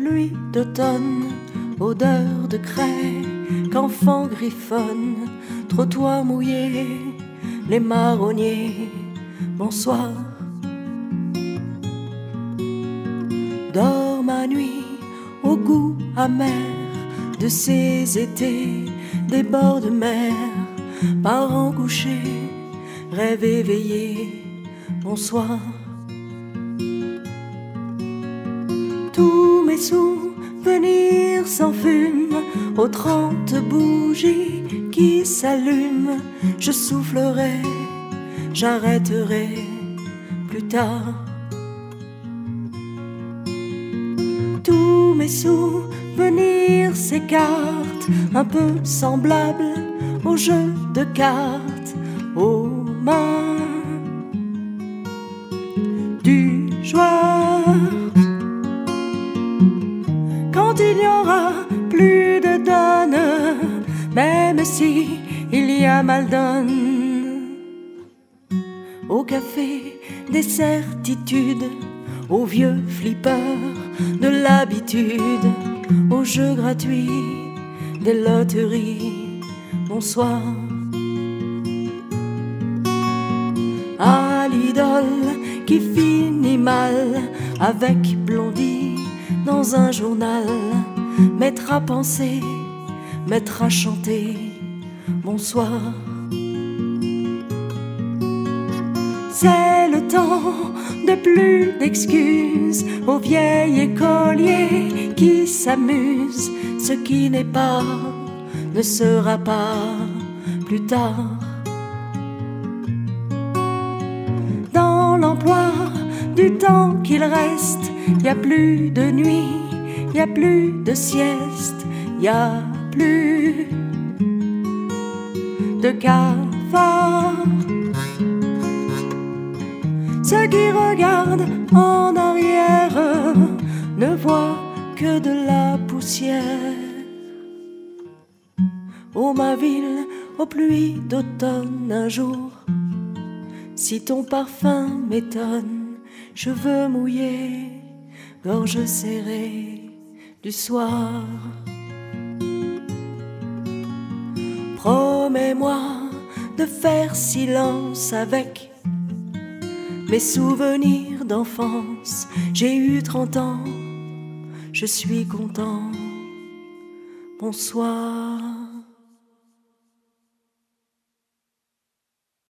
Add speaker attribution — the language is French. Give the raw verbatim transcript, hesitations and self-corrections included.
Speaker 1: pluies d'automne, odeur de craie, qu'enfants griffonnent, trottoirs mouillés, les marronniers, bonsoir. Dors ma nuit au goût amer de ces étés, des bords de mer, parents couchés, rêve éveillé, bonsoir. Tous mes souvenirs s'enfument aux trente bougies qui s'allument. Je soufflerai, j'arrêterai plus tard. Tous mes souvenirs s'écartent, un peu semblables au jeu de cartes, aux mains du joueur. Quand il n'y aura plus de donne, même si il y a mal donne, au café des certitudes, aux vieux flippers de l'habitude, aux jeux gratuits des loteries, bonsoir. À l'idole qui finit mal avec Blondie dans un journal, mettre à penser, mettre à chanter, bonsoir. C'est le temps de plus d'excuses aux vieilles écoliers qui s'amusent. Ce qui n'est pas ne sera pas plus tard. Dans l'emploi du temps qu'il reste, y a plus de nuit, y a plus de sieste, y a plus de cafard. Ceux qui regardent en arrière ne voient que de la poussière. Ô ma ville, aux pluies d'automne, un jour, si ton parfum m'étonne, cheveux mouillés, gorge serrée du soir. Promets-moi de faire silence avec mes souvenirs d'enfance. J'ai eu trente ans, je suis content, bonsoir.